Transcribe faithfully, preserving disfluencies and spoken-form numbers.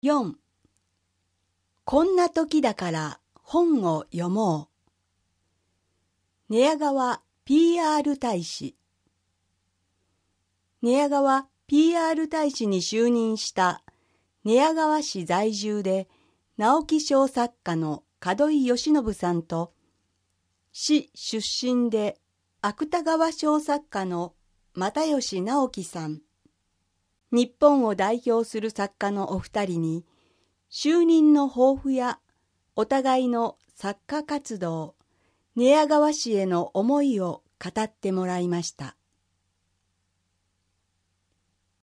よん. こんな時だから本を読もう。寝屋川 ピーアール 大使。寝屋川 ピーアール 大使に就任した寝屋川市在住で直木賞作家の門井義信さんと、市出身で芥川賞作家の又吉直樹さん、日本を代表する作家のお二人に、就任の抱負やお互いの作家活動、寝屋川市への思いを語ってもらいました。